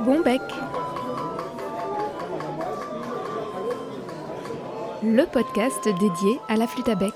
Bon bec, le podcast dédié à la flûte à bec.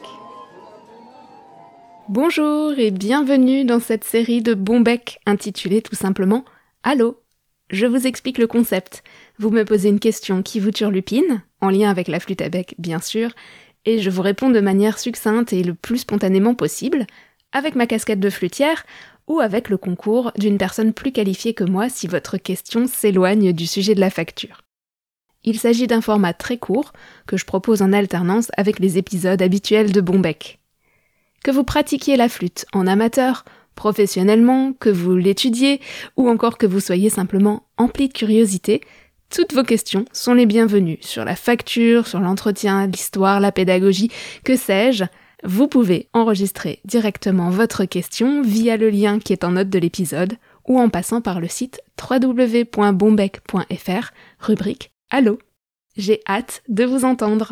Bonjour et bienvenue dans cette série de Bon bec intitulée tout simplement Allô. Je vous explique le concept. Vous me posez une question qui vous turlupine, en lien avec la flûte à bec bien sûr, et je vous réponds de manière succincte et le plus spontanément possible, avec ma casquette de flûtière ou avec le concours d'une personne plus qualifiée que moi si votre question s'éloigne du sujet de la facture. Il s'agit d'un format très court que je propose en alternance avec les épisodes habituels de Bon bec. Que vous pratiquiez la flûte en amateur, professionnellement, que vous l'étudiez ou encore que vous soyez simplement empli de curiosité, toutes vos questions sont les bienvenues sur la facture, sur l'entretien, l'histoire, la pédagogie, que sais-je. Vous pouvez enregistrer directement votre question via le lien qui est en note de l'épisode ou en passant par le site www.bonbec.fr, rubrique Allô. J'ai hâte de vous entendre.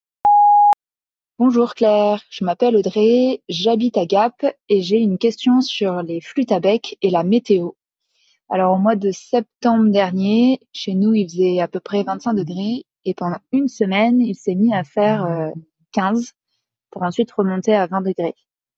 Bonjour Claire, je m'appelle Audrey, j'habite à Gap et j'ai une question sur les flûtes à bec et la météo. Alors au mois de septembre dernier, chez nous il faisait à peu près 25 degrés et pendant une semaine il s'est mis à faire 15 pour ensuite remonter à 20 degrés.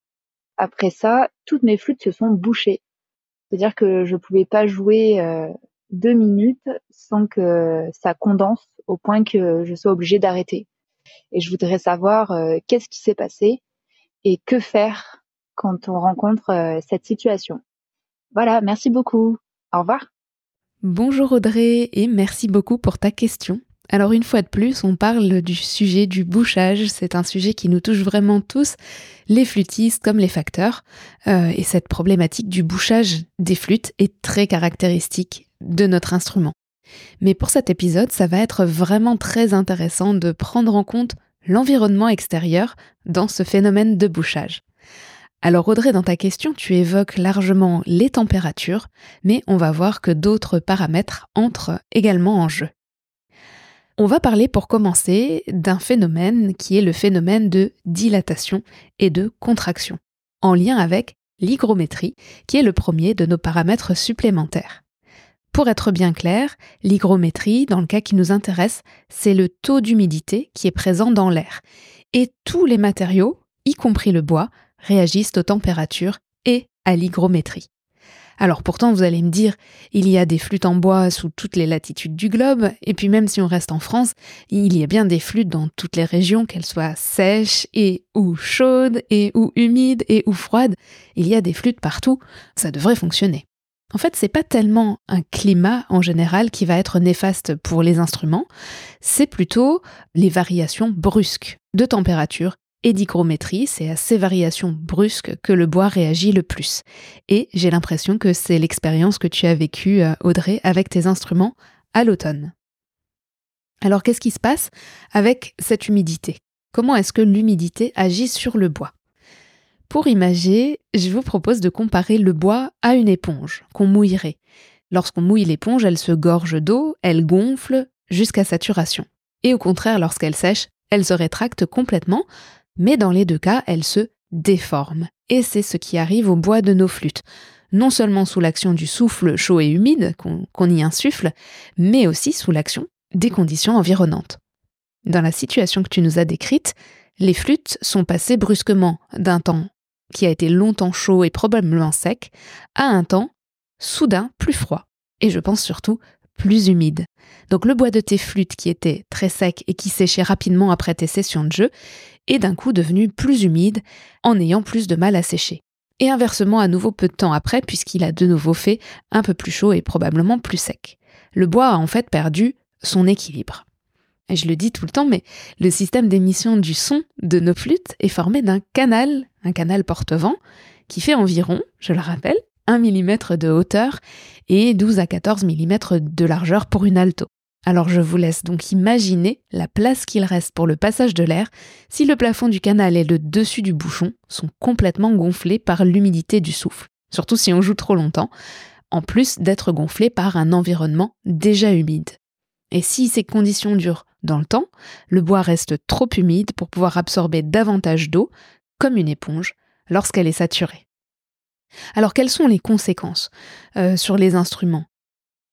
Après ça, toutes mes flûtes se sont bouchées. C'est-à-dire que je pouvais pas jouer 2 minutes sans que ça condense au point que je sois obligée d'arrêter. Et je voudrais savoir qu'est-ce qui s'est passé et que faire quand on rencontre cette situation. Voilà, merci beaucoup. Au revoir. Bonjour Audrey et merci beaucoup pour ta question. Alors une fois de plus, on parle du sujet du bouchage. C'est un sujet qui nous touche vraiment tous, les flûtistes comme les facteurs. Et cette problématique du bouchage des flûtes est très caractéristique de notre instrument. Mais pour cet épisode, ça va être vraiment très intéressant de prendre en compte l'environnement extérieur dans ce phénomène de bouchage. Alors Audrey, dans ta question, tu évoques largement les températures, mais on va voir que d'autres paramètres entrent également en jeu. On va parler pour commencer d'un phénomène qui est le phénomène de dilatation et de contraction, en lien avec l'hygrométrie, qui est le premier de nos paramètres supplémentaires. Pour être bien clair, l'hygrométrie, dans le cas qui nous intéresse, c'est le taux d'humidité qui est présent dans l'air. Et tous les matériaux, y compris le bois, réagissent aux températures et à l'hygrométrie. Alors pourtant, vous allez me dire, il y a des flûtes en bois sous toutes les latitudes du globe, et puis même si on reste en France, il y a bien des flûtes dans toutes les régions, qu'elles soient sèches et ou chaudes et ou humides et ou froides. Il y a des flûtes partout, ça devrait fonctionner. En fait, c'est pas tellement un climat en général qui va être néfaste pour les instruments, c'est plutôt les variations brusques de température et d'hygrométrie, c'est à ces variations brusques que le bois réagit le plus. Et j'ai l'impression que c'est l'expérience que tu as vécue, Audrey, avec tes instruments à l'automne. Alors qu'est-ce qui se passe avec cette humidité ? Comment est-ce que l'humidité agit sur le bois ? Pour imager, je vous propose de comparer le bois à une éponge qu'on mouillerait. Lorsqu'on mouille l'éponge, elle se gorge d'eau, elle gonfle jusqu'à saturation. Et au contraire, lorsqu'elle sèche, elle se rétracte complètement, mais dans les deux cas, elle se déforme. Et c'est ce qui arrive au bois de nos flûtes. Non seulement sous l'action du souffle chaud et humide qu'on y insuffle, mais aussi sous l'action des conditions environnantes. Dans la situation que tu nous as décrite, les flûtes sont passées brusquement d'un temps qui a été longtemps chaud et probablement sec, à un temps soudain plus froid, et je pense surtout plus humide. Donc le bois de tes flûtes qui était très sec et qui séchait rapidement après tes sessions de jeu est d'un coup devenu plus humide en ayant plus de mal à sécher. Et inversement à nouveau peu de temps après puisqu'il a de nouveau fait un peu plus chaud et probablement plus sec. Le bois a en fait perdu son équilibre. Et je le dis tout le temps, mais le système d'émission du son de nos flûtes est formé d'un canal, un canal porte-vent, qui fait environ, je le rappelle, 1 mm de hauteur et 12 à 14 mm de largeur pour une alto. Alors je vous laisse donc imaginer la place qu'il reste pour le passage de l'air si le plafond du canal et le dessus du bouchon sont complètement gonflés par l'humidité du souffle, surtout si on joue trop longtemps, en plus d'être gonflés par un environnement déjà humide. Et si ces conditions durent dans le temps, le bois reste trop humide pour pouvoir absorber davantage d'eau, comme une éponge, lorsqu'elle est saturée. Alors quelles sont les conséquences sur les instruments ?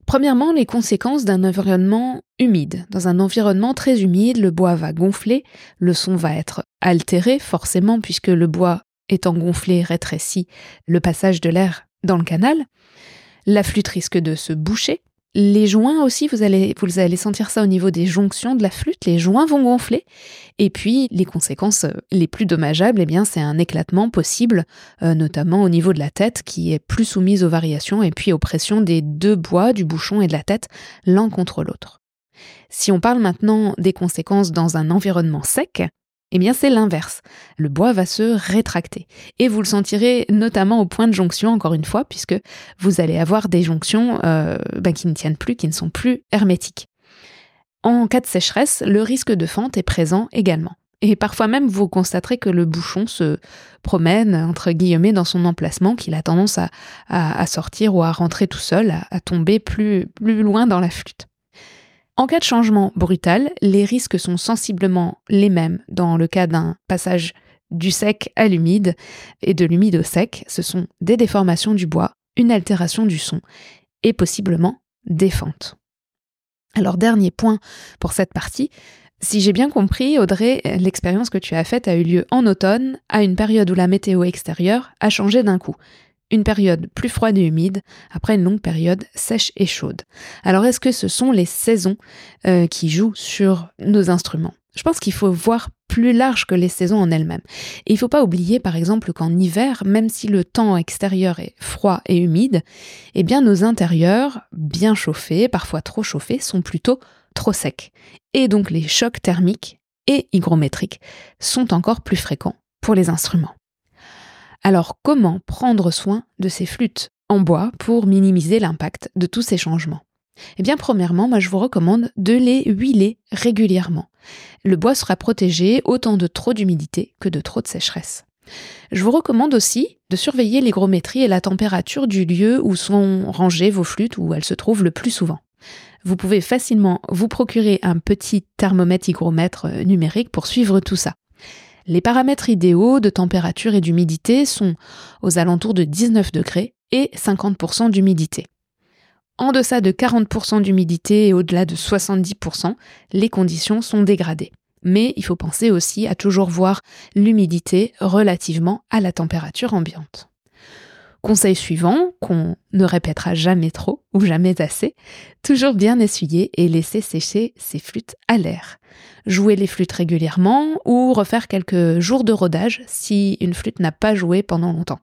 Premièrement, les conséquences d'un environnement humide. Dans un environnement très humide, le bois va gonfler, le son va être altéré forcément puisque le bois étant gonflé rétrécit le passage de l'air dans le canal. La flûte risque de se boucher. Les joints aussi, vous allez sentir ça au niveau des jonctions de la flûte, les joints vont gonfler. Et puis, les conséquences les plus dommageables, c'est un éclatement possible, notamment au niveau de la tête, qui est plus soumise aux variations et puis aux pressions des deux bois, du bouchon et de la tête, l'un contre l'autre. Si on parle maintenant des conséquences dans un environnement sec, c'est l'inverse. Le bois va se rétracter. Et vous le sentirez notamment au point de jonction, encore une fois, puisque vous allez avoir des jonctions qui ne tiennent plus, qui ne sont plus hermétiques. En cas de sécheresse, le risque de fente est présent également. Et parfois même, vous constaterez que le bouchon se promène, entre guillemets, dans son emplacement, qu'il a tendance à sortir ou à rentrer tout seul, à tomber plus loin dans la flûte. En cas de changement brutal, les risques sont sensiblement les mêmes dans le cas d'un passage du sec à l'humide et de l'humide au sec. Ce sont des déformations du bois, une altération du son et possiblement des fentes. Alors, dernier point pour cette partie. Si j'ai bien compris, Audrey, l'expérience que tu as faite a eu lieu en automne, à une période où la météo extérieure a changé d'un coup. Une période plus froide et humide, après une longue période sèche et chaude. Alors est-ce que ce sont les saisons qui jouent sur nos instruments ? Je pense qu'il faut voir plus large que les saisons en elles-mêmes. Et il ne faut pas oublier par exemple qu'en hiver, même si le temps extérieur est froid et humide, nos intérieurs, bien chauffés, parfois trop chauffés, sont plutôt trop secs. Et donc les chocs thermiques et hygrométriques sont encore plus fréquents pour les instruments. Alors, comment prendre soin de ces flûtes en bois pour minimiser l'impact de tous ces changements ? Premièrement, je vous recommande de les huiler régulièrement. Le bois sera protégé autant de trop d'humidité que de trop de sécheresse. Je vous recommande aussi de surveiller l'hygrométrie et la température du lieu où sont rangées vos flûtes, où elles se trouvent le plus souvent. Vous pouvez facilement vous procurer un petit thermomètre hygromètre numérique pour suivre tout ça. Les paramètres idéaux de température et d'humidité sont aux alentours de 19 degrés et 50% d'humidité. En deçà de 40% d'humidité et au-delà de 70%, les conditions sont dégradées. Mais il faut penser aussi à toujours voir l'humidité relativement à la température ambiante. Conseil suivant, qu'on ne répétera jamais trop ou jamais assez, toujours bien essuyer et laisser sécher ses flûtes à l'air. Jouer les flûtes régulièrement ou refaire quelques jours de rodage si une flûte n'a pas joué pendant longtemps.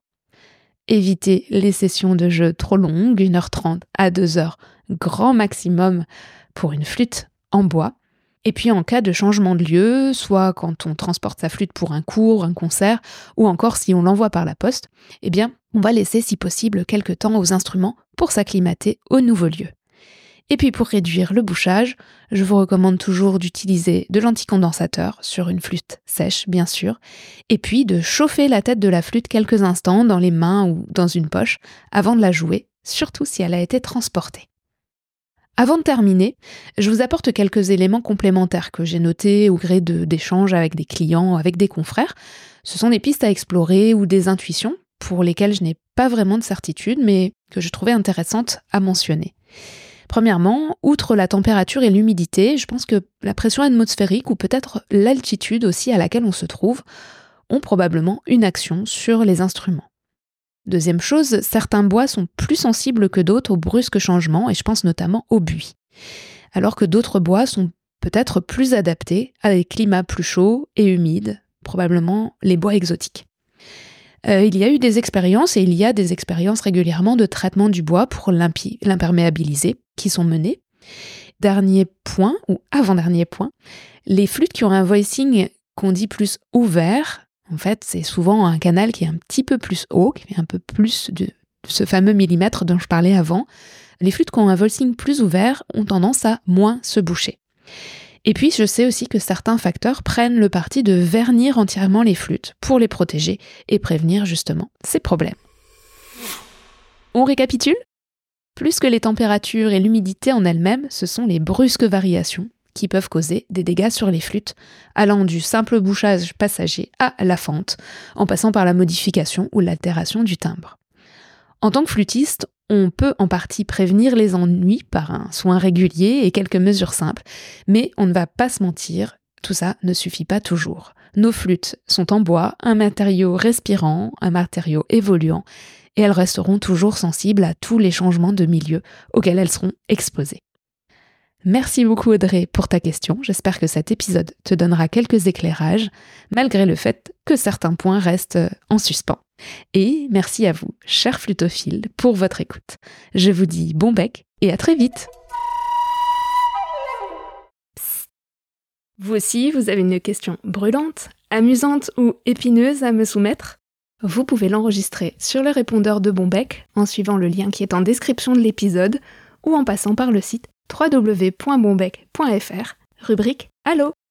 Éviter les sessions de jeu trop longues, 1h30 à 2h, grand maximum pour une flûte en bois. Et puis en cas de changement de lieu, soit quand on transporte sa flûte pour un cours, un concert, ou encore si on l'envoie par la poste, on va laisser si possible quelques temps aux instruments pour s'acclimater au nouveau lieu. Et puis pour réduire le bouchage, je vous recommande toujours d'utiliser de l'anticondensateur sur une flûte sèche, bien sûr, et puis de chauffer la tête de la flûte quelques instants dans les mains ou dans une poche avant de la jouer, surtout si elle a été transportée. Avant de terminer, je vous apporte quelques éléments complémentaires que j'ai notés au gré d'échanges avec des clients, avec des confrères. Ce sont des pistes à explorer ou des intuitions pour lesquelles je n'ai pas vraiment de certitude, mais que je trouvais intéressantes à mentionner. Premièrement, outre la température et l'humidité, je pense que la pression atmosphérique ou peut-être l'altitude aussi à laquelle on se trouve ont probablement une action sur les instruments. Deuxième chose, certains bois sont plus sensibles que d'autres aux brusques changements, et je pense notamment au buis. Alors que d'autres bois sont peut-être plus adaptés à des climats plus chauds et humides, probablement les bois exotiques. Il y a eu des expériences, et il y a des expériences régulièrement de traitement du bois pour l'imperméabiliser, qui sont menées. Dernier point, ou avant-dernier point, les flûtes qui ont un voicing qu'on dit plus ouvert, en fait, c'est souvent un canal qui est un petit peu plus haut, qui fait un peu plus de ce fameux millimètre dont je parlais avant. Les flûtes qui ont un voicing plus ouvert ont tendance à moins se boucher. Et puis, je sais aussi que certains facteurs prennent le parti de vernir entièrement les flûtes pour les protéger et prévenir justement ces problèmes. On récapitule ? Plus que les températures et l'humidité en elles-mêmes, ce sont les brusques variations qui peuvent causer des dégâts sur les flûtes, allant du simple bouchage passager à la fente, en passant par la modification ou l'altération du timbre. En tant que flûtiste, on peut en partie prévenir les ennuis par un soin régulier et quelques mesures simples, mais on ne va pas se mentir, tout ça ne suffit pas toujours. Nos flûtes sont en bois, un matériau respirant, un matériau évoluant, et elles resteront toujours sensibles à tous les changements de milieu auxquels elles seront exposées. Merci beaucoup Audrey pour ta question, j'espère que cet épisode te donnera quelques éclairages, malgré le fait que certains points restent en suspens. Et merci à vous, chers flûtophiles, pour votre écoute. Je vous dis bon bec et à très vite. Psst. Vous aussi, vous avez une question brûlante, amusante ou épineuse à me soumettre ? Vous pouvez l'enregistrer sur le répondeur de Bon Bec en suivant le lien qui est en description de l'épisode ou en passant par le site www.bonbec.fr, rubrique Allô.